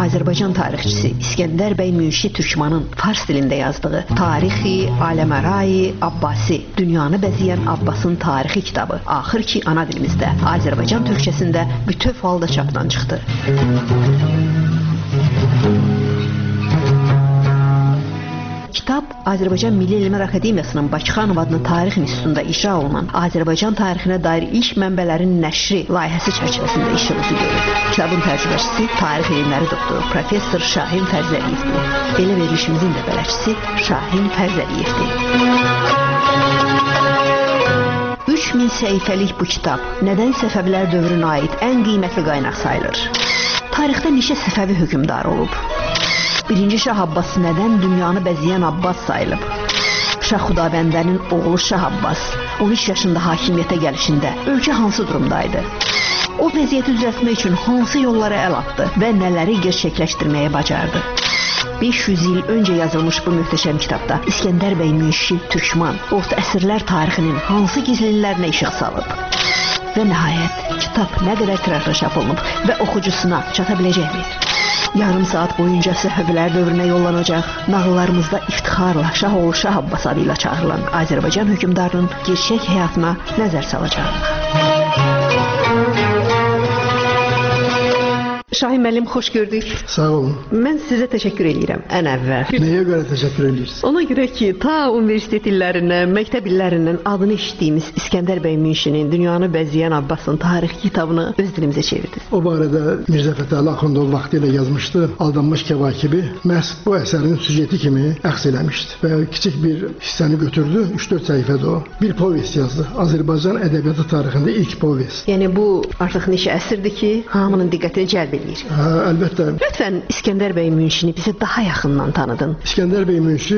Azərbaycan tarixçisi İskəndər bəy Münşi Türkmanın fars dilində yazdığı Tarixi Aləmərai Abbasi, dünyanı bəzəyən Abbasın tarixi kitabı axır ki ana dilimizdə, Azərbaycan türkçəsində bütöv halda çapdan çıxdı. Kitab Azərbaycan Milli Elmlər Akademiyasının Bakıxanov adlı Tarix İnstitutunda icra olunan Azərbaycan tarixinə dair ilk mənbələrin nəşri layihəsi çərçivəsində işimizi görür. Kitabın tərcüməçisi tarix elmləri doktoru professor Şahin Fərzəliyevdir. Elə verilişimizin də bələdçisi Şahin Fərzəliyevdir. 3000 səhifəlik bu kitab nədən Səfəvilər dövrünə aid ən qiymətli qaynaq sayılır? Tarixdə neçə Səfəvi hökmdar olub? Birinci Şah Abbas nədən dünyanı bəzəyən Abbas sayılıb? Şah Xudabəndənin oğlu Şah Abbas 13 yaşında hakimiyyətə gəlişində ölkə hansı durumdaydı? O vəziyyəti düzəltmək üçün hansı yollara əl atdı və nələri gerçəkləşdirməyə bacardı? 500 il öncə yazılmış bu möhtəşəm kitabda İskəndər bəy Münşi Türkman orta əsrlər tarixinin hansı gizlinlərinə işıq salıb? Və nəhayət, kitab nə qədər tirajla çap olunub və oxucusuna çata biləcəkmi? Yarım saat boyunca Səfəvilər dövrünə yollanacaq, nağıllarımızda iftixarla Şahoğlu Şah Abbas adıyla çağırılan Azərbaycan hökmdarının gerçək həyatına nəzər salacaq. Şahin müəllim, xoş gördük. Sağ olun. Mən sizə təşəkkür edirəm ən əvvəl. Nəyə görə təşəkkür edirsiniz? Ona görə ki, ta universitet illərindən, məktəb illərindən adını eşitdiyimiz İskəndər bəy Münşinin dünyanı bəzəyən Abbasın tarixi kitabını öz dilimizə çevirdiniz. O barədə Mirzə Fətəli Axundov vaxtilə yazmışdı. Aldanmış Kəvakibi məhz bu əsərin süjeti kimi əks eləmişdi və kiçik bir hissəni götürdü, 3-4 səhifədə o. Bir povest yazdı. Azərbaycan ədəbiyyatı tarixində ilk povest. Yəni bu artıq neçə əsrdir ki, hamının diqqətini cəlb edir. Əlbəttə. Lütfən İskəndər bəy Münşini bizə daha yaxından tanıdın. İskəndər bəy Münşi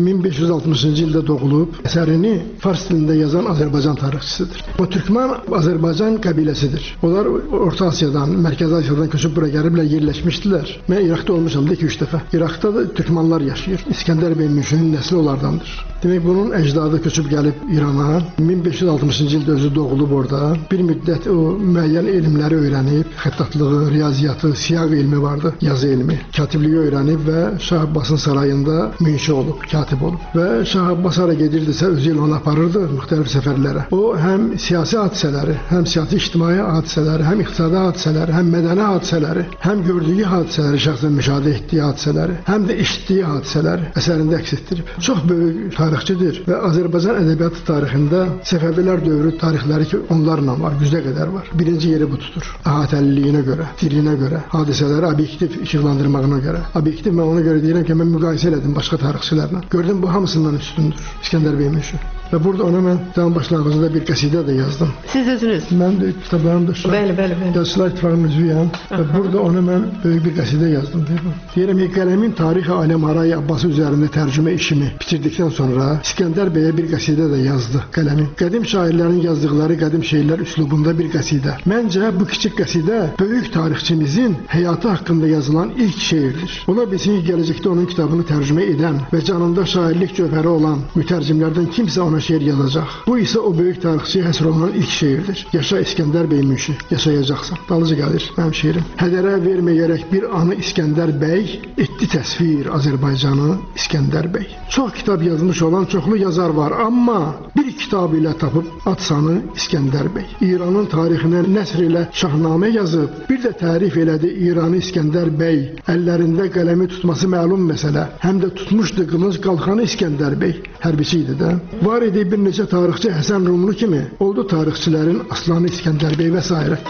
1560-cı ildə doğulub, əsərini fars dilində yazan Azərbaycan tarixçisidir. O Türkman Azərbaycan qəbiləsidir. Onlar Orta Asiyadan, Mərkəzi Asiyadan köçüb bura gəliblər, yerləşmişdilər. Mən İraqda olmuşam 2-3 dəfə. İraqda da Türkmanlar yaşayır. İskəndər bəy Münşinin nəsli onlardandır. Demək bunun əcdadı köçüb gəlib İrana. 1560-cı ildə özü doğulub orada. Bir müddət o müəyyən elmləri öyrənib, xəttatlığı, riyaziyyatı, siyaq elmi vardı, yazı elmi. Katibliyi öyrənib və Şah Abbasın sarayında münşi olub, katib olub. Və Şah Abbas hara gedirdisə özü ilə onu aparırdı müxtəlif səfərlərə. O həm siyasi hadisələri, həm siyasi ictimai hadisələri, həm iqtisadi hadisələri, həm mədəni hadisələri, həm gördüyü hadisələri, şəxsən müşahidə etdiyi hadisələri, həm də eşitdiyi hadisələri əsərində əks etdirib. Çox böyük tarixçidir və Azərbaycan ədəbiyyatı tarixində Səfəvilər dövrü tarixləri ki, onlarla var, 100-ə qədər var. Birinci yeri bu tutur. Əhatəliliyinə görə, dilinə görə, hadisələri obyektiv işıqlandırmağına görə. Obyektiv mən ona görə deyirəm ki, mən müqayisə elədim başqa tarixçilərlə. Gördüm bu hamısından üstündür İskəndər bəy Münşi. Və burada ona mən tam başlanğıcında bir qəsidə də yazdım. Siz özünüz? Mən də kitablarımda Bəli. Yazıçılar İttifaqının üzvüyəm. Və burada ona mən böyük bir qəsidə yazdım. Deyirəm ki, qələmin Tarixi Aləmərai Abbası üzərində tərcümə işimi bitirdikdən sonra İskəndər bəyə bir qəsidə də yazdı qələmin. Qədim şairlərin yazdıqları qədim şeirlər üslubunda bir qəsidə. Məncə bu kiçik qəsidə böyük tarixçimizin həyatı haqqında yazılan ilk şeirdir. Ola bilsin ki, gələcəkdə onun kitabını tərcümə edən və canında şairlik cövhəri olan mütərcimlərdən kimsə ona şeir yazacaq. Bu isə o böyük tarixçiyə həsr olunan ilk şeirdir. Yaşa İskəndər bəy Münşi, yaşayacaqsan. Dalıcı gəlir mənim şeirim. Hədərə verməyərək bir anı İskəndər bəy, etdi təsvir Azərbaycanı İskəndər bəy. Çox kitab yazmış olan çoxlu yazar var, amma bir kitab ilə tapıb atsanı İskəndər bəy. İranın tarixinə nəsr ilə şahnamə yazıb, bir də tərif elədi İranı İskəndər bəy. Əllərində qələmi tutması məlum məsələ. Həm də tutmuşdu qılınc qalxanı İskəndər bəy. Hərbiçi idi də. Var idi bir neçə tarixçi Həsən Rumlu kimi. Oldu tarixçilərin aslanı İskəndər bəy və s.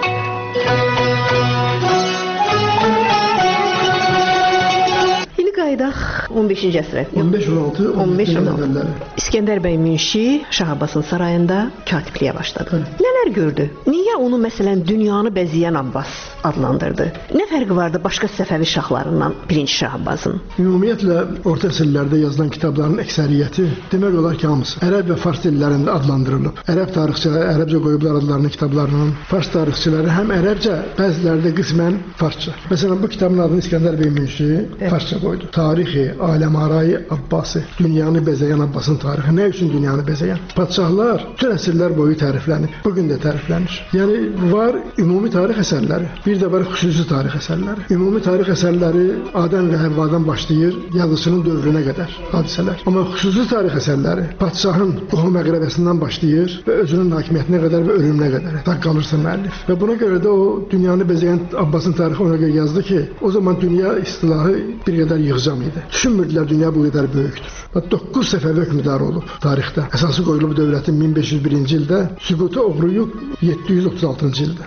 Qaydaq 15-ci əsrə. 15-16 İskəndər bəy Münşi Şah Abbasın sarayında katibliyə başladı. Nələr gördü? Niyə onu məsələn dünyanı bəzəyən Abbas adlandırdı? Nə fərqi vardı başqa Səfəvi şahlarından birinci Şah Abbasın? Ümumiyyətlə orta əsrlərdə yazılan kitabların əksəriyyəti demək olar ki, hamısı ərəb və fars dillərində adlandırılıb. Ərəb tarixçiləri ərəbcə qoyublar adlarını kitablarının. Fars tarixçiləri həm ərəbcə, bəziləri də qismən farsça. Məsələn bu kitabın adını İskəndər bəy Münşi farsça qoydu. Tarixi Aləmarayı Abbasi, dünyanı bezəyən Abbasın tarixi. Nə üçün dünyanı bezəyən? Padşahlar bütün əsrlər boyu təriflənib, bugün də təriflənir. Yəni var ümumi tarix əsərləri, bir də var xüsusi tarix əsərləri. Ümumi tarix əsərləri Adəm və Həvvadan başlayır, yazıçının dövrünə qədər hadisələr. Amma xüsusi tarix əsərləri padşahın qohum əqrəbəsindən başlayır və özünün hakimiyyətinə qədər və ölümünə qədər tak qalırsa müəllif. Və buna görə də o dünyanı bezəyən Abbasın tarixi ona görə yazdı ki, o zaman dünya istilahı bir qədər yığcam idi. Düşünmürdülər dünya bu qədər böyükdür. 9 Səfəvi hökmdarı olub tarixdə. Əsası qoyulub dövlətin 1501-ci ildə, süquta uğrayıb 736-cı ildə.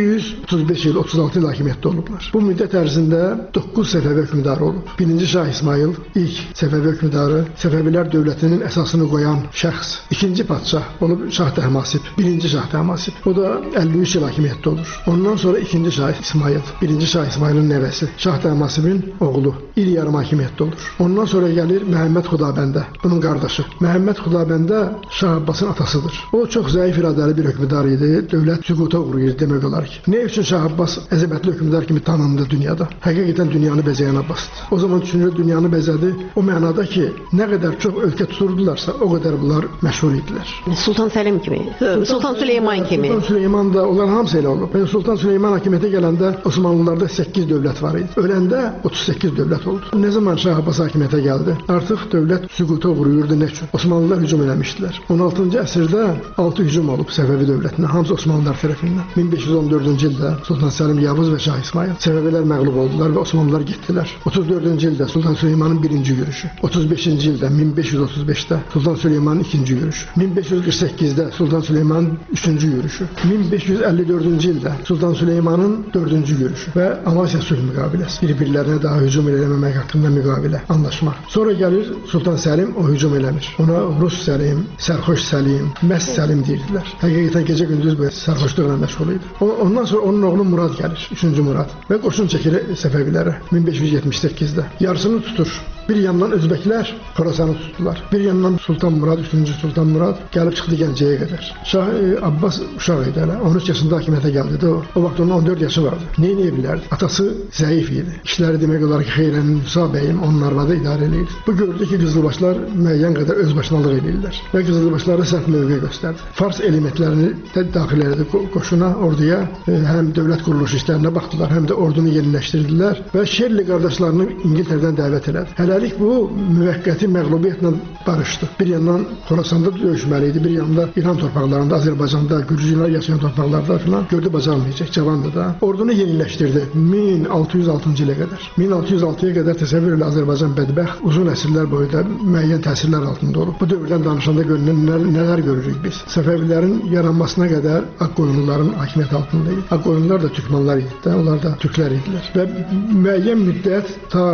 235 il, 36 il hakimiyyətdə olublar. Bu müddət ərzində 9 Səfəvi hökmdarı olub. 1-ci Şah İsmail ilk Səfəvi hökmdarı, Səfəvilər dövlətinin əsasını qoyan şəxs. 2-ci padşah olub Şah Təhmasib, 1-ci Şah Təhmasib. O da 53 il hakimiyyətdə olur. Ondan sonra 2-ci Şah İsmail, 1-ci Şah İsmailin nəvəsi, Şah Təhmasibin oğlu, il yarım hakimiyyətdə olur. Ondan sonra gəlir Məhəmməd Xudabəndə, bunun qardaşı. Məhəmməd Xudabəndə Şah Abbasın atasıdır. O çox zəif iradəli bir hökmdar idi. Dövlət süquta uğrayır demək olar ki. Nə üçün Şah Abbas əzəmətli hökmdar kimi tanındı dünyada? Həqiqətən dünyanı bezəyən Abbasdır. O zaman düşünür dünyanı bezədi. O mənada ki, nə qədər çox ölkə tuturdularsa, o qədər bunlar məşhur idilər. Sultan Səlim kimi, Sultan Süleyman kimi. Sultan Süleyman da onlar hamısı elə olub. Sultan Süleyman hakimiyyətə gələndə Osmanlılarda 8 dövlət var idi. Öləndə 38 dövlət oldu. Nə zaman Şah Abbas hakimiyyətə gəldi? Artıq dövlət süquta uğrayırdı. Nə üçün? Osmanlılar hücum eləmişdilər. 16-cı əsrdə 6 hücum olub Səfəvi dövlətinə, hamısı Osmanlılar tərəfindən. 1514-cü ildə Sultan Səlim Yavuz və Şah İsmail Səfəvilər məğlub oldular və Osmanlılar getdilər. 34-cü ildə Sultan Süleymanın birinci yürüşü. 35-ci ildə 1535-də Sultan Süleymanın ikinci yürüşü. 1548-də Sultan Süleymanın üçüncü yürüşü. 1554-cü ildə Sultan Süleymanın dördüncü yürüşü və Amasya sülh müqaviləsi. Bir-birlərinə daha hücum eləməmək haqqında müqavilə, anlaşma. Sonra gəlir Sultan Səlim, o hücum eləmir. Ona Rus Səlim, Sərxoş Səlim, Məst Səlim deyirdilər. Həqiqətən gecə-gündüz bu sərxoşluqla məşğul idi. Ondan sonra onun oğlu Murad gəlir, 3-cü Murad və qoşun çəkir Səfəvilərə 1578-də. Yarısını tutur. Bir yandan Özbəklər Xorasanı tutdular. Bir yandan Sultan Murad, 3-cü Sultan Murad gəlib çıxdı Gəncəyə qədər. Şah Abbas uşaq idi hələ. 13 yaşında hakimiyyətə gəldi də o. O vaxt onun 14 yaşı vardı. Nə edə bilərdi? Atası zəif idi. İşləri demək olar ki, Xeyrənin Musa bəyim onun arvadı idarə eləyirdi. Bu gördü ki, qızılbaşlar müəyyən qədər özbaşınalıq eləyirlər və qızılbaşlara sərt mövqe göstərdi. Fars elementlərini də daxil elədi qoşuna, orduya. Həm dövlət quruluş işlərinə baxdılar, həm də ordunu yeniləşdirdilər və Şerli qardaşlarını İngiltərədən dəvət elədi. Hələlik bu müvəqqəti məğlubiyyətlə barışdı. Bir yandan Xorasanda döyüşməli idi, bir yandan İran torpaqlarında, Azərbaycanda, Gürcülər yaşayan torpaqlarda filan gördü bacarmayacaq, cavandı da. Ordunu yeniləşdirdi 1606-cı ilə qədər. 1606-ya qədər təsəvvür elə Azərbaycan bədbəxt, uzun əsrlər boyu da müəyyən təsirlər altında olub. Bu dövrdən danışanda görünən nələr görürük biz. Səfəvilərin yaranmasına qədər Ağqoyunluların hakimiyyəti altında idi. Ağqoyunlular da Türkmanlar idi də, onlar da Türklər idilər. Və müəyyən müddət ta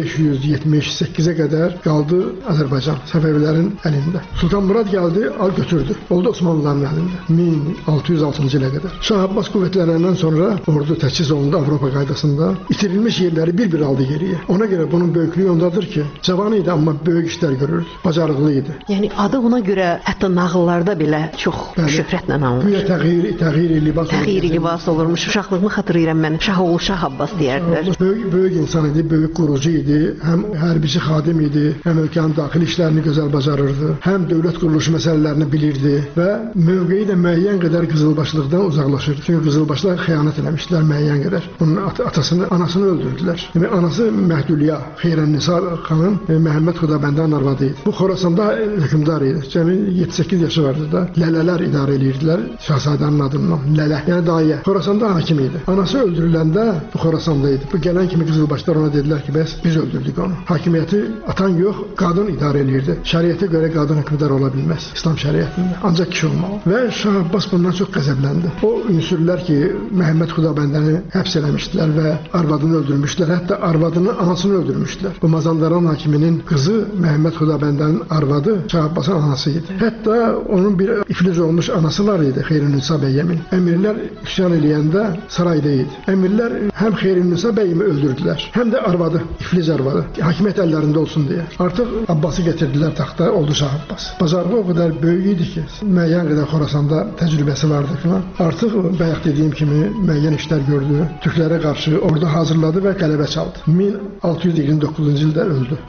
1578-ə qədər qaldı Azərbaycan Səfəvilərin əlində. Sultan Murad gəldi, al götürdü. Oldu Osmanlıların əlində 1606-cı ilə qədər. Şah Abbas qüvvətlənəndən sonra ordu təchiz olundu Avropa qaydasında. İtirilmiş yerləri bir-bir aldı geriyə. Ona görə bunun böyüklüyü ondadır ki, cavan idi, amma böyük işlər görürdü, bacarıqlı idi. Yəni adı ona görə hətta nağıllarda belə çox şöhrətlə anılır. Güya təğyir libas olur. Təğyir libas olurmuş. Uşaqlığımı xatırlayıram mən. Şahoğlu Şah Abbas deyərdilər. Böyük insan idi, böyük qurucu idi. Həm hərbiçi xadim idi, həm ölkənin daxili işlərini gözəl bacarırdı, həm dövlət quruluşu məsələlərini bilirdi və mövqeyi də müəyyən qədər qızılbaşlıqdan uzaqlaşırdı. Çünki qızılbaşlar xəyanət eləmişdilər müəyyən qədər. Onun anasını öldürdülər. Demək, anası Məhdulya Xeyrənnisa xanım Məhəmməd Xudabəndənin arvadı idi. Bu Xorasanda hökmdar idi. Cəmi 7-8 yaşı vardı da. Lələlər idarə edirdilər şahzadənin adından. Lələ, yəni dayə. Xorasanda hakim idi. Anası öldürüləndə bu Xorasanda idi. Bu gələn kimi qızılbaşlar ona dedilər ki, bəs biz öldürdük onu. Hakimiyyəti atan yox, qadın idarə edirdi. Şəriətə görə qadın hökmdar ola bilməz. İslam şəriətində. Ancaq kişi olmalı. Və Şah Abbas bundan çox qəzəbləndi. O ünsürlər ki, Məhəmməd Xudabəndəni həbs eləmişdilər və arvadını öldürmüşdülər. Hətta arvadını, anasını öldürmüşdülər. Bu Mazandaran hakiminin qızı Məhəmməd Xudabəndənin arvadı Şah Abbasın anası idi. Hətta onun bir iflic olmuş anası var idi, Xeyrənnisa bəyəmin. Əmirlər üsyan eləyəndə sarayda idi. Əmirlər həm Xeyrənnisa bəyimi öldürdülər, həm də arvadı, iflic arvadı. Hakimiyyət hakimiyyət əllərində olsun deyə. Artıq Abbası getirdilər taxta, oldu Şah Abbas. Bacarığı o qədər böyük idi ki, müəyyən qədər Xorasanda təcrübəsi vardı filan. Artıq bayaq dediyim kimi müəyyən işlər gördü. Türklərə qarşı ordu hazırladı və qələbə çaldı. 1629-cu ildə öldü.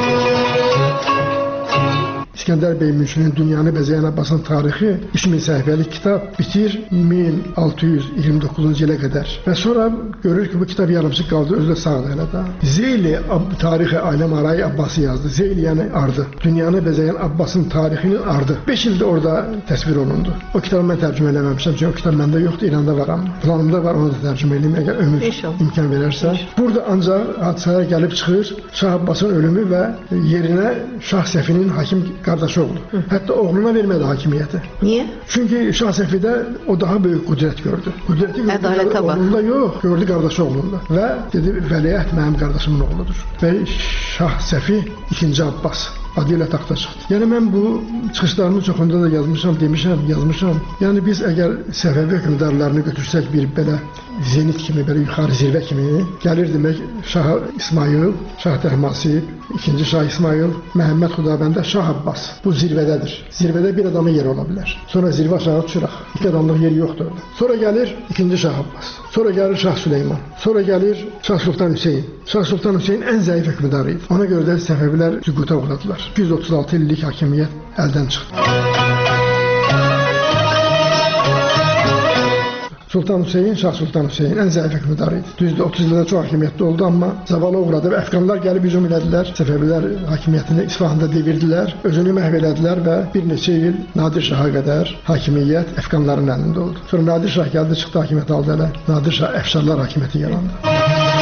İskəndər bəy Münşinin Dünyanı Bəzəyən Abbasın tarixi 3000 səhifəlik kitab bitir 1629-cu ilə qədər. Və sonra görür ki, bu kitab yarımçıq qaldı, özü də sağdır elə də. Zeyli tarixi Ailəmarayı Abbası yazdı. Zeyli yəni ardı. Dünyanı Bəzəyən Abbasın tarixinin ardı. 5 ildə orada təsvir olundu. O kitabı mən tərcümə eləməmişəm, çünki o kitab məndə yoxdur, İranda var amma. Planımda var, onu da tərcümə eləyim, əgər ömür imkan verərsə. Burada ancaq hadisələr gəlib çıxır, Şah Abbasın ölümü və yerinə Şah Səfinin hakim qardaşı oldu. Hətta oğluna vermədi hakimiyyəti. Niyə? Çünki Şah Səfidə o daha böyük qüdrət gördü. Qüdrəti gördü oğlunda yox, gördü qardaşı oğlunda. Və dedi, vəliəhd mənim qardaşımın oğludur. Və Şah Səfi 2. Abbas adı ilə taxta çıxdı. Yəni mən bu çıxışlarımın çoxunda da yazmışam. Yəni biz əgər Səfəvi hökmdarlarını götürsək bir belə zenit kimi, belə yuxarı zirvə kimi gəlir demək Şah İsmayıl, Şah Təhmasib, 2. Şah İsmayıl, Məhəmməd Xudabəndə, Şah Abbas. Bu zirvədədir. Zirvədə bir adamın yeri ola bilər. Sonra zirvə aşağı düşürək. 2 adamlıq yeri yoxdur orada. Sonra gəlir 2. Şah Abbas. Sonra gəlir Şah Süleyman. Sonra gəlir Şah Sultan Hüseyin. Şah Sultan Hüseyin ən zəif hökmdarı idi. Ona görə də Səfəvilər süquta uğradılar. 236 illik hakimiyyət əldən çıxdı. Sultan Hüseyin, Şah Sultan Hüseyin ən zəif hökmdarı idi. Düzdür, 30 ildə çox hakimiyyətli oldu, amma zavala uğradı və Əfqanlar gəlib hücum elədilər. Səfəvilər hakimiyyətini İsfahanda devirdilər, özünü məhv elədilər və bir neçə il Nadir Şaha qədər hakimiyyət Əfqanların əlində oldu. Sonra Nadir Şah gəldi, çıxdı hakimiyyət aldı elə. Nadir Şah Əfşarlar hakimiyyəti yarandı.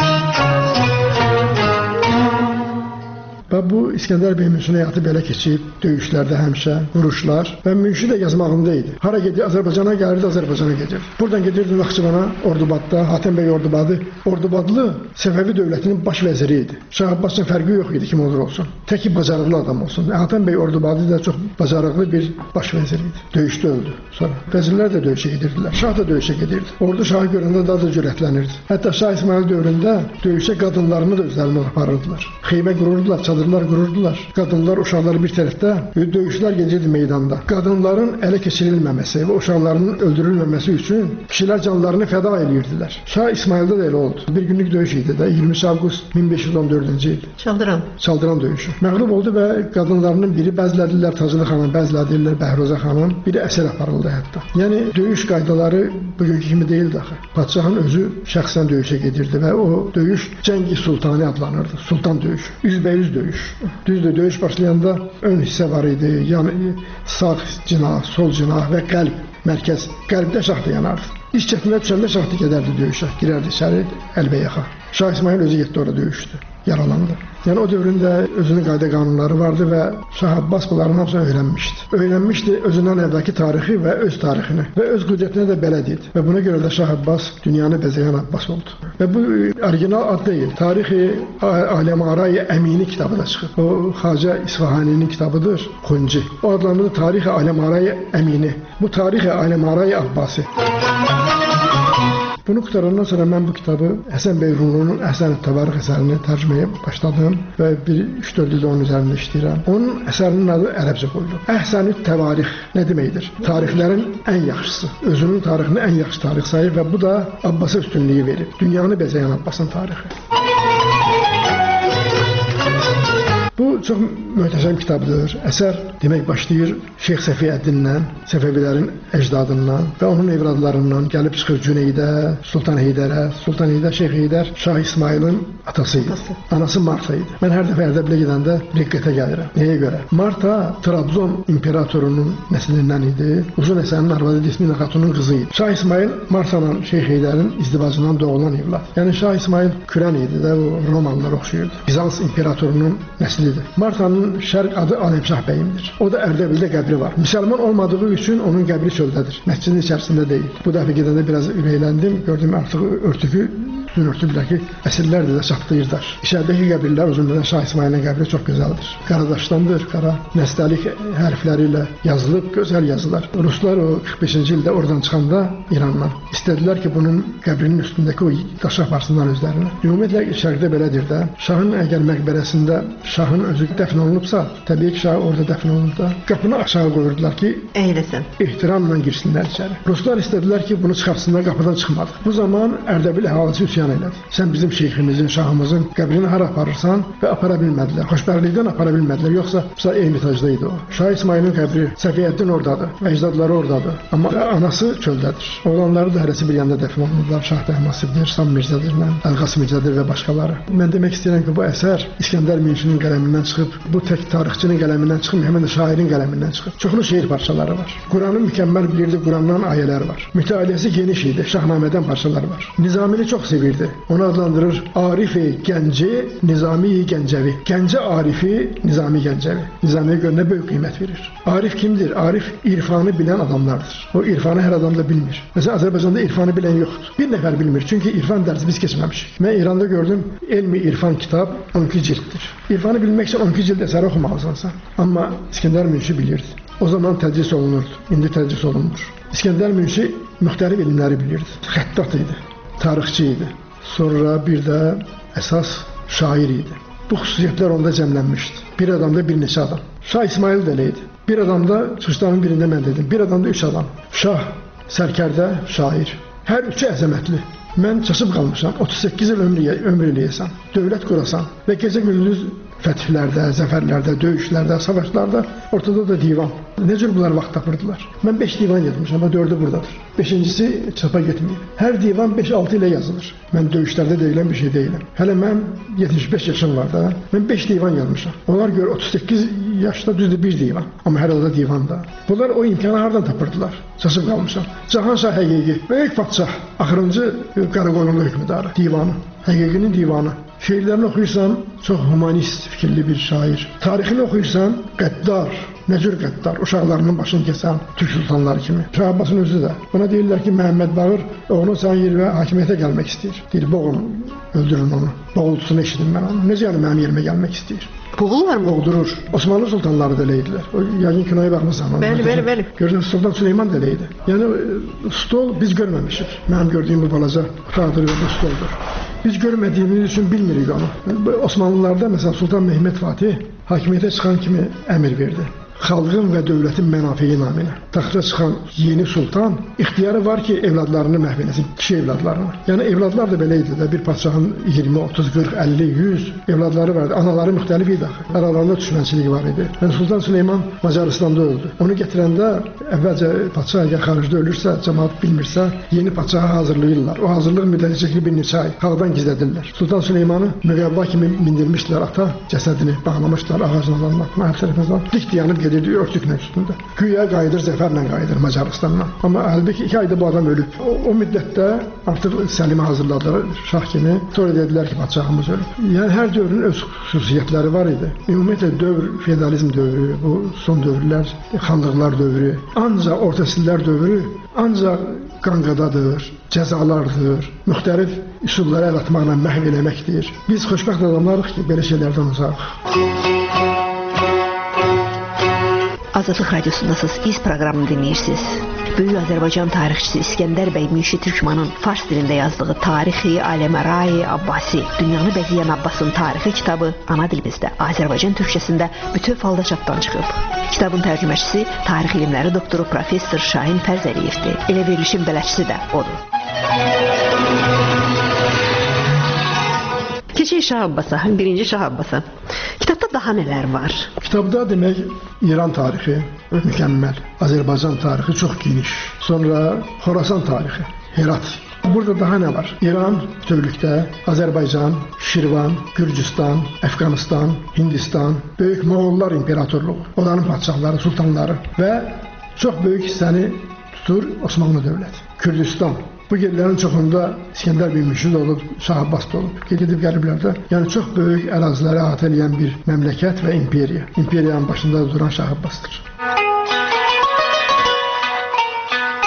Və bu İskəndər bəy Münşinin həyatı belə keçib, döyüşlərdə həmişə, vuruşlar və Münşi də yazmağında idi. Hara gedir, Azərbaycana gəlirdi, Azərbaycana gedirdi. Buradan gedirdi Naxçıvana, Ordubadda, Hatəm bəy Ordubadlı Səfəvi dövlətinin baş vəziri idi. Şah Abbasın fərqi yox idi, kim olur olsun. Təki bacarıqlı adam olsun. Hatəm bəy Ordubadlı da çox bacarıqlı bir baş vəziri idi. Döyüşdə öldü. Sonra vəzirlər də döyüşə gedirdilər. Şah da döyüşə gedirdi. Ordu şahı görəndə daha da cürətlənirdi. Hətta Şah İsmayıl dövründə döyüşə qadınlarını da özlərinə aparırdılar. Xeymə qururdular, çadırlar qururdular. Qadınlar, uşaqlar bir tərəfdə, döyüşlər gedirdi meydanda. Qadınların ələ keçirilməməsi və uşaqlarının öldürülməməsi üçün kişilər canlarını fəda edirdilər. Şah İsmayılda da elə oldu. Bir günlük döyüş idi də, 20 avqust 1514-cü il. Çaldıran döyüşü. Məğlub oldu və qadınlarının biri bəzlədilər, Taclı xanım, bəzlədilər, Bəhruzə xanım, biri əsir aparıldı hətta. Yəni döyüş qaydaları bugünkü kimi deyildi axı. Padşahın özü şəxsən döyüşə gedirdi və o döyüş Cəngi Sultani adlanırdı. Sultan döyüşü. Üzbəüz döyüş. Düzdür, döyüş başlayanda ön hissə var idi, yəni sağ cinah, sol cinah və qəlb, mərkəz. Qəlbdə şahdı yanardı. İş çətinə düşəndə şahdı gedərdi döyüşə, girərdi içəri, əlbəyaxa. Şah İsmayıl özü getdi orada döyüşdü, yaralandı. Yəni o dövründə özünün qayda qanunları vardı və Şah Abbas bunların hamısını öyrənmişdi. Öyrənmişdi özündən əvvəlki tarixi və öz tarixini və öz qüdrətinə də bələd idi. Və buna görə də Şah Abbas Dünyanı Bəzəyən Abbas oldu. Və bu orijinal ad deyil. Tarixi Ailəmarayı Əmini kitabı da çıxıb. O Xacə İsfahaninin kitabıdır, Xunci. O adlanır Tarixi Ailəmarayı Əmini. Bu Tarixi Ailəmarayı Abbasi. Bunu qutarandan sonra mən bu kitabı Həsən bəy Rumlunun Əhsən-ü Təvarix əsərini tərcüməyə başladım və 3-4 ildə onun üzərində işləyirəm. Onun əsərinin adı ərəbcə qoyulub. Əhsən-ü Təvarix nə deməkdir? Tarixlərin ən yaxşısı. Özünün tarixini ən yaxşı tarix sayır və bu da Abbasa üstünlüyü verib. Dünyanı Bəzəyən Abbasın tarixi. Bu çox möhtəşəm kitabdır. Əsər demək başlayır Şeyx Səfiyyəddindən, Səfəvilərin əcdadından və onun evladlarından gəlib çıxır Cüneydə, Sultan Heydərə. Sultan Heydər, Şeyx Heydər Şah İsmayılın atası idi. Anası Marta idi. Mən hər dəfə Ərdəbilə gedəndə diqqətə gəlirəm. Nəyə görə? Marta Trabzon imperatorunun nəslindən idi. Uzun Həsənin arvadı Desmina Xatunun qızı idi. Şah İsmayıl Martanın Şeyx Heydərin izdivacından doğulan evlad. Yəni Şah İsmayıl Kürən idi də, o Romanlılar oxşuyurdu. Bizans imperatorunun nəsli. Martanın şərq adı Aləmşah bəyimdir. O da Ərdəbildə qəbri var. Müsəlman olmadığı üçün onun qəbri çöldədir. Məscidin içərisində deyil. Bu dəfə gedəndə biraz ürəkləndim. Gördüm artıq örtükü unutdular ki, əsrlərdir də çatlayırlar. İçəridəki qəbirlər uzunluğunda Şah İsmailin qəbri çox gözəldir. Qaradaşdandır, qara nəstəlik hərfləri ilə yazılıb, gözəl yazılar. Ruslar o 45-ci ildə oradan çıxanda İrandan istədilər ki, bunun qəbrinin üstündəki o daşı aparsınlar özlərinə. Ümumiyyətlə, şərqdə belədir də, Şahın əgər məqbərəsində Şahın özü dəfn olunubsa, təbii ki, Şah orada dəfn olunub da, qapını aşağı qoyurdular ki, ehtiramla girsinlər içəri. Ruslar istədilər ki, bunu çıxartsınlar, qapıdan çıxmadı. Bu zaman Ərdəbil əhalisi üsyan elədi. Sən bizim şeyximizin, şahımızın qəbrini hara aparırsan və apara bilmədilər. Xoşbərlikdən apara bilmədilər. Yoxsa Ermitacda idi o. Şah İsmailin qəbri, Səfiyyəddin oradadır və əcdadları oradadır. Amma anası çöldədir. Oğlanları da hərəsi bir yanda dəfn olunurlar. Şah Təhmasibdir, Sam Mirzədir, Əlqas Mirzədir və başqaları. Mən demək istəyirəm ki, bu əsər İskəndər Münşinin qələmindən çıxıb, bu tək tarixçinin qələmindən çıxıb, həmin də şairin qələmindən çıxıb. Çoxlu şeir parçaları var. Quranı mükəmməl bilirdi, Qurandan ayələr var. Mütəaliyyəsi geniş idi, Şahnamədən parçalar var. Nizamini çox sevirdi. Onu adlandırır Arif-i Gənci, Nizami-i Gəncəvi. Gəncə Arifi, Nizami Gəncəvi. Nizamiyə görə nə böyük qiymət verir. Arif kimdir? Arif irfanı bilən adamlardır. O irfanı hər adam da bilmir. Məsələn, Azərbaycanda irfanı bilən yoxdur. Bir nəfər bilmir, çünki irfan dərsi biz keçməmişik. Mən İranda gördüm, Elmi İrfan kitab 12 cilddir. İrfanı bilmək üçün 12 cild əsəri oxumalısan. Amma İskəndər Münşi bilirdi. O zaman tədris olunurdu, indi tədris olunmur. İskəndər Münşi müxtəlif elmləri bilirdi. Xəttat idi, tarixçi idi. Sonra bir də əsas şair idi. Bu xüsusiyyətlər onda cəmlənmişdi. Bir adamda bir neçə adam. Şah İsmail də elə idi. Bir adamda, çıxışların birində mən dedim, bir adamda 3 adam. Şah, sərkərdə, şair. Hər üçü əzəmətli. Mən çaşıb qalmışam, 38 il ömür eləyəsən, dövlət qurasan və gecə gündüz fətihlərdə, zəfərlərdə, döyüşlərdə, savaşlarda, ortada da divan. Nə cür bunlar vaxt tapırdılar? Mən 5 divan yazmışam, amma 4'ü buradadır. 5-incisi çapa getməyib. Hər divan 5-6 ilə yazılır. Mən döyüşlərdə deyilən bir şey deyiləm. Hələ mən 75 yaşım var da, mən 5 divan yazmışam. Onlar görə 38 yaşda düzdür bir divan, amma hər halda divan da. Bunlar o imkanı hardan tapırdılar? Çaşıb qalmışam. Cahanşah həqiqi, böyük padşah, axırıncı Qaraqoyunlu hökmdarı, divanı, həqiqinin divanı. Şeirlərini oxuyursan, çox humanist fikirli bir şair. Tarixini oxuyursan, qəddar, nə cür qəddar, uşaqlarının başını kəsən Türk sultanları kimi. Şah Abbasın özü də. Buna deyirlər ki, Məhəmməd Bağır oğlunu sən yer və hakimiyyətə gəlmək istəyir. Deyir, boğun, öldürün onu. Boğultusunu eşidim mən onu. Necə yəni mənim yerimə gəlmək istəyir? Boğulurlar mı? Boğdurur. Osmanlı sultanları da elə idilər. O yəqin kinoya baxmısan. Bəli. Görürsən, Sultan Süleyman da elə idi. Yəni, stol biz görməmişik. Mənim gördüyüm bu balaca otaqdır və bu stoldur. Biz görmədiyimiz üçün bilmirik onu. Osmanlılarda, məsələn, Sultan Mehmet Fatih hakimiyyətə çıxan kimi əmr verdi. Xalqın və dövlətin mənafiyi naminə. Taxta çıxan yeni sultan ixtiyarı var ki, evladlarını məhv eləsin, kişi evladlarını. Yəni, evladlar da belə idi də, bir padşahın 20, 30, 40, 50, 100 evladları vardı. Anaları müxtəlif idi axı. Aralarında düşmənçilik var idi. Yəni, Sultan Süleyman Macaristanda öldü. Onu gətirəndə, əvvəlcə padşah əgər xaricdə ölürsə, cəmaat bilmirsə, yeni padşaha hazırlayırlar. O hazırlıq müddəti çəkili bir neçə ay. Xalqdan gizlədirlər. Sultan Süleymanı müqəvva kimi mindirmişlər ata, cəsədini bağlamışlar ağacından, hər tərəfindən. Dik dayanıb gedirdi örtüklə üstündə. Güya qayıdır, zəfərlə qayıdır Macaristandan. Amma halbuki 2 ayda bu adam ölüb. O müddətdə artıq Səlimi hazırladılar şah kimi. Sonra dedilər ki, padşahımız ölüb. Yəni hər dövrün öz xüsusiyyətləri var idi. Ümumiyyətlə dövr, feodalizm dövrü, bu son dövrlər, xanlıqlar dövrü, ancaq orta əsrlər dövrü, ancaq qanqadadır, cəzalardır, müxtəlif üsullara əl atmaqla məhv eləməkdir. Biz xoşbəxt adamlarıq ki, belə şeylərdən uzaq. Azadlıq Radiosundasınız, İz proqramını dinləyirsiniz. Böyük Azərbaycan tarixçisi İskəndər bəy Münşi Türkmanın fars dilində yazdığı Tarixi Aləmərai Abbasi, dünyanı bəzəyən Abbasın tarixi kitabı ana dilimizdə, Azərbaycan türkçəsində bütöv halda çapdan çıxıb. Kitabın tərcüməçisi tarix elmləri doktoru professor Şahin Fərzəliyevdir. Elə verilişin bələdçisi də odur. Keçək Şah Abbasa, birinci Şah Abbasa. Kitabda daha nələr var? Kitabda demək İran tarixi mükəmməl, Azərbaycan tarixi çox geniş, sonra Xorasan tarixi, Herat. Burada daha nə var? İran bütövlükdə, Azərbaycan, Şirvan, Gürcüstan, Əfqanistan, Hindistan, böyük Moğollar imperatorluğu, onların padşahları, sultanları və çox böyük hissəni tutur Osmanlı dövləti. Kürdistan. Bu yerlərin çoxunda İskəndər bəy Münşi də olub, Şah Abbas da olub. Gedib gəliblərdə. Yəni çox böyük əraziləri əhatə edən bir məmləkət və imperiya. İmperiyanın başında duran Şah Abbasdır.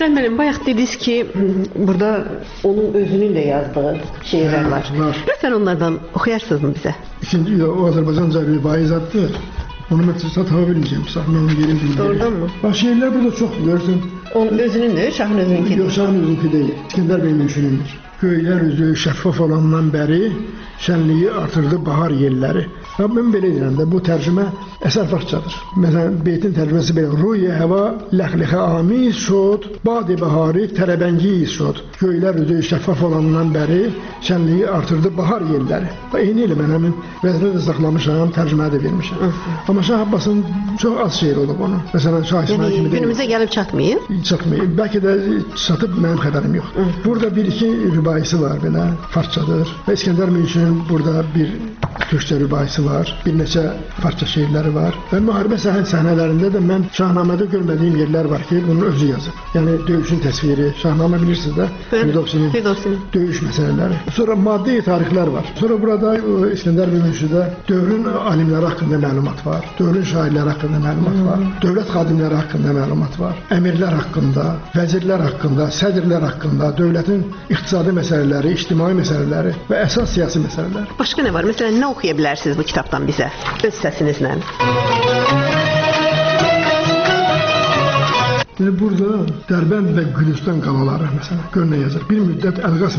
Şürəm müəllim, bayaq dediniz ki, burada onun özünün də yazdığı şeirlər var. Lütfen onlardan oxuyarsınızmı bizə? İkinci, o Azərbaycanca rübai zaddır. Onu mən tapa bilməyəcəm, mən onu yerim bilmirəm. Doğrudan mı? Bax, şeirlər burada çox, görürsən. Onun özünündür, Şahın özününkidir. Yox, Şahın özününki deyil, İskəndər bəy Münşinindir. Göylər üzü şəffaf olandan bəri şənliyi artırdı bahar yelləri. Mən belə deyirəm də, bu tərcümə əsər farsçadır. Məsələn, beytin tərcüməsi belə: Ruye hava ləxlixə amiz şod, badi bahari tərəbəngiz şod. Göylər üzü şəffaf olandan bəri şənliyi artırdı bahar yelləri. Eyni ilə mən həmin vəznə də saxlamışam, tərcüməyə də vermişəm. Amma Şah Abbasın çox az şeir olub onu. Məsələn, Şah İsmail kimi deyil. Günümüzə gəlib çatmayıb? Çatmayıb. Bəlkə də çatıb, mənim xəbərim yoxdur. Burada bir-iki rübaisi var belə, farsçadır. Və İskəndər Münşinin burada bir türkçə rübaisi var, bir neçə farsça şeirləri var. Və müharibə səhnələrində də mən Şahnamədə görmədiyim yerlər var ki, bunun özü yazıb. Yəni döyüşün təsviri, Şahnamə bilirsiniz də, Fidovsinin döyüş məsələləri. Sonra maddi tarixlər var. Sonra burada İskəndər Münşidə dövrün alimləri haqqında məlumat var, dövrün şairləri haqqında məlumat var, dövlət xadimləri haqqında məlumat var, əmirlər haqqında, vəzirlər haqqında, sədrlər haqqında, dövlətin iqtisadi məsələləri, ictimai məsələləri və əsas siyasi məsələlər. Başqa nə var? Məsələn, nə oxuya bilərsiniz bu kitabdan bizə, öz səsinizlə? Burada Dərbənd və Gülüstan qalaları məsələn, gör nə yazır. Bir müddət Əlqas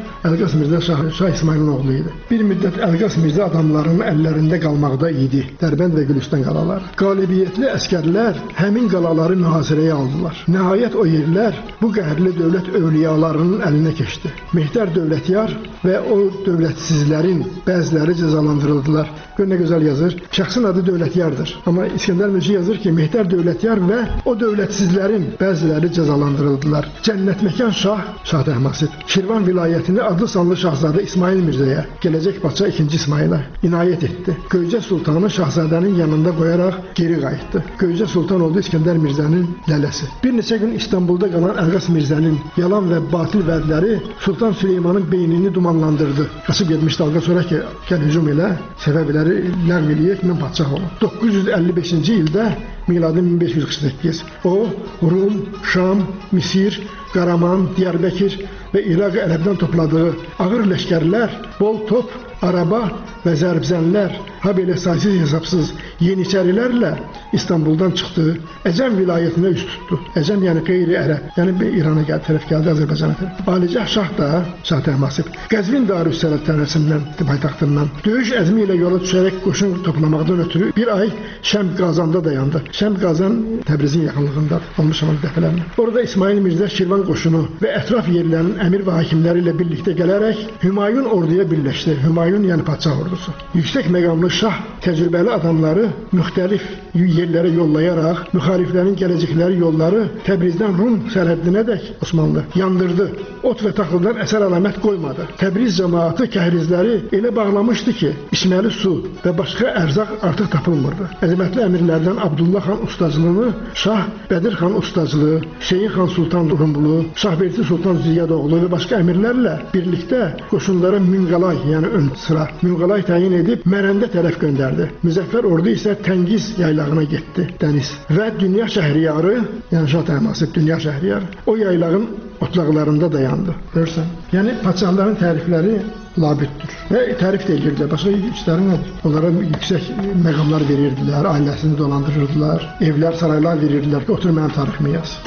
Mirzə Şah İsmailin oğlu idi. Bir müddət Əlqas Mirzə adamların əllərində qalmaqda idi. Dərbənd və Gülüstan qalaları. Qalibiyyətli əskərlər həmin qalaları mühasirəyə aldılar. Nəhayət o yerlər bu qəhərli dövlət övliyalarının əlinə keçdi. Mehdər Dövlətyar və o dövlətsizlərin bəziləri cəzalandırıldılar. Gör nə gözəl yazır. Şəxsin adı Dövlətyardır. Amma İskəndər Münşi yazır ki, Mehdər Dövlətyar və o dövlətsizlərin bəziləri cəzalandırıldılar. Cənnətməkan Şah Təhmasib Şirvan vilayətini adlı sanlı şahzadə İsmail Mirzəyə, gələcək padşah 2. İsmailə inayət etdi. Göycə Sultanı şahzadənin yanında qoyaraq geri qayıtdı. Göycə Sultan oldu İskəndər Mirzənin lələsi. Bir neçə gün İstanbulda qalan Əlqas Mirzənin yalan və batil vədləri Sultan Süleymanın beynini dumanlandırdı. Qaçıb getmişdi Alqa sonra ki, gəl hücum elə, səbəbləri ləğv eləyək, mən padşah olum. 955-ci ildə miladı 1548 o Rum, Şam, Misir, Qaraman, Diyarbəkir və İraq ərəbdən topladığı ağır ləşkərlər, bol top, araba və zərbzənlər, ha belə saysız hesabsız yeniçərilərlə İstanbuldan çıxdı, Əcəm vilayətinə üst tutdu. Əcəm yəni qeyri-ərəb, yəni İrana tərəf gəldi, Azərbaycana tərəf. Alicəh Şah da, Şah Təhmasib, Qəzvin Darüssəlat tərəfindən, paytaxtından döyüş əzmi ilə yola düşərək qoşun toplamaqdan ötürü bir ay Şəmd Qazanda dayandı. Şəmd Qazan Təbrizin yaxınlığındadır, olmuşam dəfələrlə. Orada İsmail Mirzə Şirvan qoşunu və ətraf yerlərin əmir və hakimləri ilə birlikdə gələrək Hümayun orduya birləşdi. Hümayun yəni padşah ordusu. Yüksək məqamlı şah təcrübəli adamları müxtəlif yerlərə yollayaraq müxaliflərin gələcəkləri yolları Təbrizdən Rum sərhəddinədək Osmanlı yandırdı. Ot və taxıldan əsər əlamət qoymadı. Təbriz cəmaatı kəhrizləri elə bağlamışdı ki, içməli su və başqa ərzaq artıq tapılmırdı. Əzəmətli əmirlərdən Abdullah xan ustacılığını Şah Bədir xan ustacılığı, Hüseyin xan Sultan Rumbulu, Şahbeyli Sultan Ziyadoğlu və başqa əmirlərlə birlikdə qoşunlara Münqalay, yəni ön sıra Münqalay təyin edib Mərəndə tərəf göndərdi. Müzəffər ordu isə Təngiz yaylağına getdi, dəniz. Və Dünya Şəhriyarı, yəni Şah Təhmasib Dünya Şəhriyarı, o yaylağın otlaqlarında dayandı. Görürsən? Yəni padşahların tərifləri labüddür. Və tərif də edirdilər. Başqa işləri nədir? Onlara yüksək məqamlar verirdilər, ailəsini dolandırırdılar, evlər, saraylar verirdilər ki, otur mənim tariximi yaz.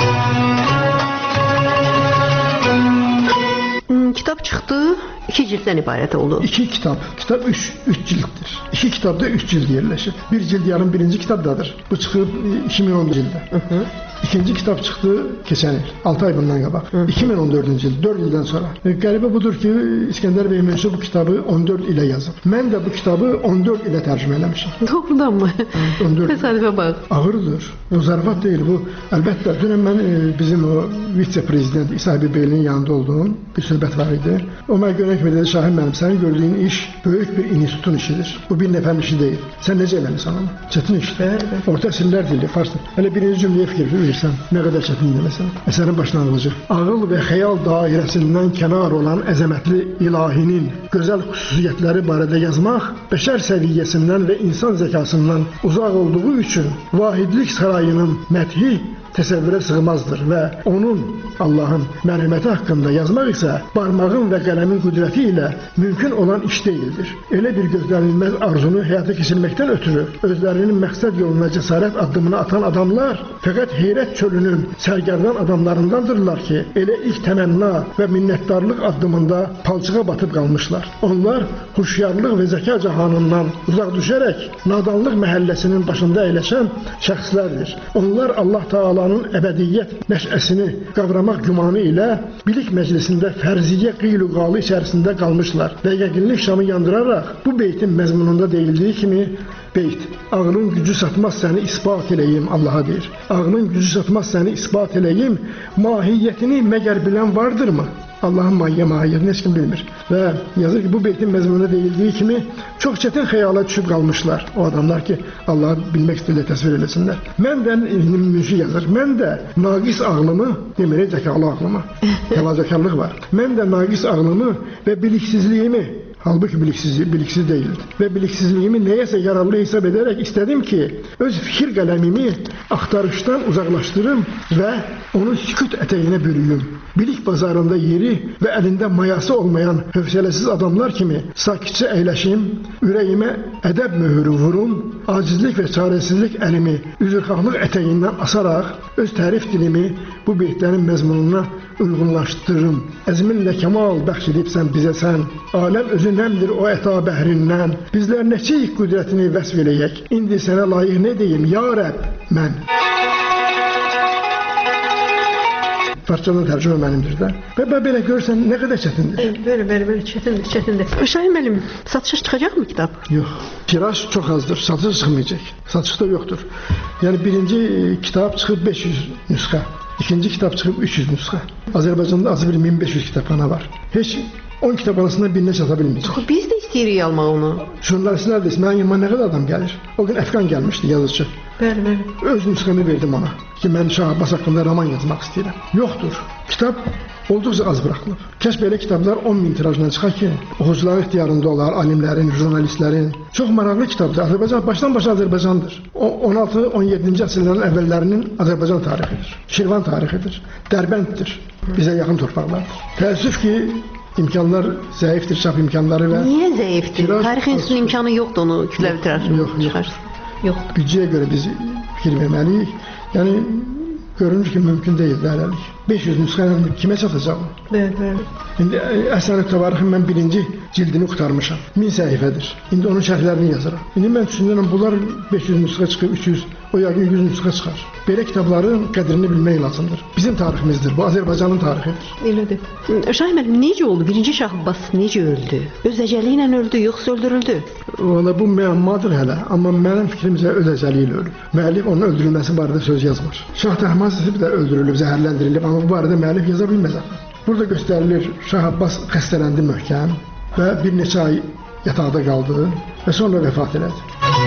Kitab çıxdı, 2 cilddən ibarət oldu. 2 kitab. Kitab 3 cilddir. 2 kitabda 3 cild yerləşir. Bir cild yarım birinci kitabdadır. Bu çıxıb 2010-cu ildə. İkinci kitab çıxdı keçən il, 6 ay bundan qabaq. 2014-cü il, 4 ildən sonra. Qəribə budur ki, İskəndər bəy Münşi bu kitabı 14 ilə yazıb. Mən də bu kitabı 14 ilə tərcümə eləmişəm. Doğrudan mı? Təsadüfə bax. Ağırdır. O zarafat deyil bu. Əlbəttə, dünən mən bizim o vitse-prezident İsa Bey'in yanında olduğum bir söhbət var idi. O mənə görək və dedi, Şahin mənim, sənin gördüyün iş böyük bir institutun işidir. Bu bir nəfərin işi deyil. Sən necə eləmirsən onu? Çətin işdir. Orta əsrlər dili, farsdır. Hələ birinci cümləyə fikir verirsən. bilirsən, nə qədər çətindir məsələn. Əsərin başlanğıcı. Ağıl və xəyal dairəsindən kənar olan əzəmətli ilahinin gözəl xüsusiyyətləri barədə yazmaq bəşər səviyyəsindən və insan zəkasından uzaq olduğu üçün vahidlik sarayının məthi təsəvvürə sığmazdır və onun, Allahın mərhəməti haqqında yazmaq isə barmağın və qələmin qüdrəti ilə mümkün olan iş deyildir. Elə bir gözlənilməz arzunu həyata keçirməkdən ötürü özlərinin məqsəd yoluna cəsarət addımını atan adamlar fəqət heyrət çölünün sərgərdan adamlarındandırlar ki, elə ilk təmənna və minnətdarlıq addımında palçığa batıb qalmışlar. Onlar huşyarlıq və zəka cahanından uzaq düşərək nadanlıq məhəlləsinin başında əyləşən şəxslərdir. Onlar Allah Taalanın əbədiyyət nəşəsini qavramaq gümanı ilə bilik məclisində fərziyyə qeyl-qalı içərisində qalmışlar və yəqinlik şamı yandıraraq bu beytin məzmununda deyildiyi kimi beyt, ağlın gücü satmaz səni isbat eləyim, Allaha deyir. Ağlın gücü satmaz səni isbat eləyim, mahiyyətini məgər bilən vardırmı? Allahın mahiyyətini heç kim bilmir. Və yazır ki, bu beytin məzmununda deyildiyi kimi çox çətin xəyala düşüb qalmışlar. O adamlar ki, Allahı bilmək istəyirlər, təsvir eləsinlər. Mən də münşi yazır. Mən də naqis ağlımı, demək zəkalı ağlımı, təvazökarlıq var. Mən də naqis ağlımı və biliksizliyimi, halbuki biliksiz deyildi. Və biliksizliyimi nəyəsə yararlı hesab edərək istədim ki, öz fikir qələmimi axtarışdan uzaqlaşdırım və onu sükut ətəyinə bürüyüm. Bilik bazarında yeri və əlində mayası olmayan hövsələsiz adamlar kimi sakitcə əyləşim, ürəyimə ədəb möhürü vurum, acizlik və çarəsizlik əlimi üzrxahlıq ətəyindən asaraq öz tərif dilimi bu beytlərin məzmununa uyğunlaşdırırım. Əzminlə kəmal bəxş edibsən bizə sən, aləm özü nəmdir o əta bəhrindən, bizlər neçəyik qüdrətini vəsf eləyək, indi sənə layiq nə deyim, ya Rəbb, mən. Parçadan tərcümə mənimdir də. Və belə görürsən, nə qədər çətindir? Belə çətindir. Şahin müəllim, satışa çıxacaqmı kitab? Yox, tiraj çox azdır, satışa çıxmayacaq. Satışda yoxdur. Yəni birinci kitab çıxıb 500 nüsxə, ikinci kitab çıxıb 300 nüsxə. Azərbaycanda azı bir 1500 kitabxana var. Heç 10 kitabxanasından birinə çata bilməyəcək. Biz də istəyirik almaq onu. Jurnalistlər də mənim yanıma nə qədər adam gəlir? O gün Əfqan gəlmişdi, yazıcı. Bəli. Öz nüsxəmi verdim ona ki, mən Şah Abbas haqqında roman yazmaq istəyirəm. Yoxdur. Kitab olduqca az buraxılıb. Kəş belə kitablar 10.000 tirajla çıxar ki, oxucuların ixtiyarında olar, alimlərin, jurnalistlərin. Çox maraqlı kitabdır. Azərbaycan başdan-başa Azərbaycandır. 16-17-ci əsrlərin əvvəllərinin Azərbaycan tarixidir. Şirvan tarixidir. Dərbənddir. Bizə yaxın torpaqlardır. Təəssüf ki, imkanlar zəifdir, çap imkanları və... Niyə zəifdir? Tarix institutunun imkanı yoxdur onu kütləvi tiraj. Yox. Büdcəyə görə biz fikir verməliyik. Yəni, görünür ki, mümkün deyil hələlik. 500 nüsxənin kimə çatacaq? Bəli. İndi Əsən-ı Təvarixin mən birinci cildini qurtarmışam. 1000 səhifədir. İndi onun şərhlərini yazıram. İndi mən düşünürəm, bunlar 500 nüsxə çıxıb 300, o yəqin 100 nüsxə çıxar. Belə kitabların qədrini bilmək lazımdır. Bizim tariximizdir, bu Azərbaycanın tarixidir. Elədir. Şahin müəllim, necə oldu? Birinci Şah Abbas necə öldü? Öz əcəli ilə öldü, yoxsa öldürüldü? Valla bu müəmmadır hələ, amma mənim fikrimcə öz əcəli ilə ölüb. Müəllif onun öldürülməsi barədə söz yazmır. Şah Təhmasib də öldürülüb, zəhərləndirilib, amma bu barədə müəllif yaza bilməz. Burada göstərilir, Şah Abbas xəstələndi möhkəm və bir neçə ay yataqda qaldı və sonra vəfat elədi.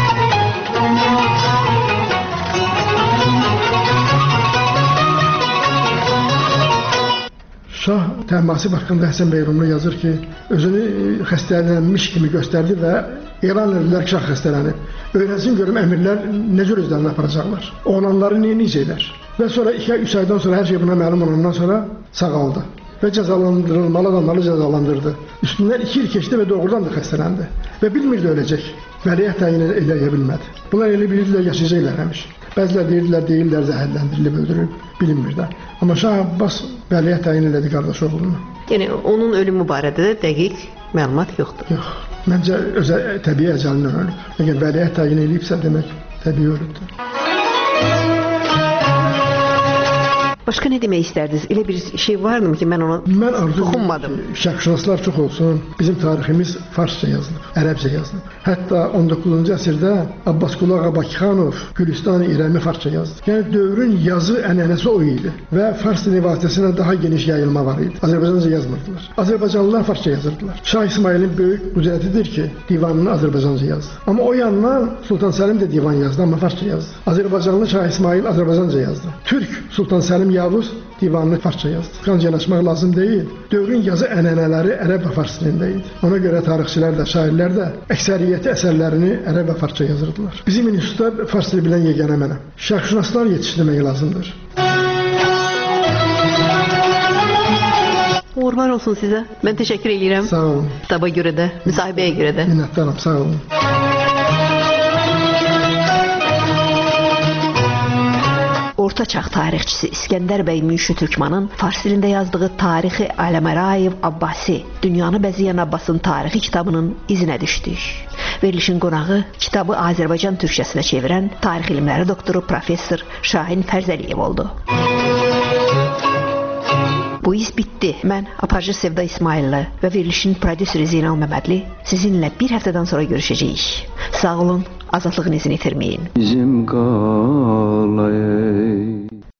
Şah Təhmasib haqqında Həsən bəy Rumlu yazır ki, özünü xəstələnmiş kimi göstərdi və elan edilər ki, Şah xəstələnib. Öyrənsin görüm əmirlər nə cür özlərini aparacaqlar. Oğlanları niyə necəylər? Və sonra 2-3 aydan sonra hər şey buna məlum olandan sonra sağaldı. Və cəzalandırılmalı adamları cəzalandırdı. Üstündən 2 il keçdi və doğrudan da xəstələndi. Və bilmirdi öləcək. Vəliyyət təyin eləyə bilmədi. Bunlar elə bilirdilər, yaşayacaqlar həmiş. Bəzilər deyirlər, zəhərləndirilib, öldürülüb, bilinmir də. Amma Şah Abbas vəliyyət təyin elədi qardaş oğlunu. Yəni, onun ölümü barədə də dəqiq məlumat yoxdur. Yox, məncə təbii əcəlindən ölüb. Əgər vəliyyət təyin eləyibsə, demək təbii ölübdür. Başqa nə demək istərdiniz? Elə bir şey varmı ki, mən ona toxunmadım. Şərqşünaslar çox olsun. Bizim tariximiz farsça yazılıb, ərəbcə yazılıb. Hətta 19-cu əsrdə Abbasqulu Ağa Bakıxanov Gülüstan-ı İrəmi farsça yazdı. Yəni dövrün yazı ənənəsi o idi və fars dili vasitəsilə daha geniş yayılma var idi. Azərbaycanca yazmırdılar. Azərbaycanlılar farsça yazırdılar. Şah İsmailin böyük qüdrətidir ki, divanını Azərbaycanca yazdı. Amma o yandan Sultan Səlim də divan yazdı, amma farsça yazdı. Azərbaycanlı Şah İsmail Azərbaycanca yazdı. Türk Sultan Səlim Yavuz divanını farsça yazdı. Qancı yanaşmaq lazım deyil. Dövrün yazı ənənələri ərəb və fars dilində idi. Ona görə tarixçilər də, şairlər də əksəriyyəti əsərlərini ərəb və farsça yazırdılar. Bizim institutda fars dili bilən yeganə mənəm. Şərqşünaslar yetişdirmək lazımdır. Qurban olsun sizə. Mən təşəkkür edirəm. Sağ olun. Kitaba görə də, müsahibəyə görə də. Minnətdaram, sağ olun. Orta çağ tarixçisi İskəndər bəy Münşi Türkmanın fars dilində yazdığı Tarixi Aləmərayev Abbasi, dünyanı bəzəyən Abbasın tarixi kitabının izinə düşdük. Verilişin qonağı kitabı Azərbaycan türkçəsinə çevirən tarix elmləri doktoru professor Şahin Fərzəliyev oldu. Bu iz bitdi. Mən aparıcı Sevda İsmailli və verilişin prodüseri Zeynal Məmmədli sizinlə bir həftədən sonra görüşəcəyik. Sağ olun, azadlığın izini itirməyin.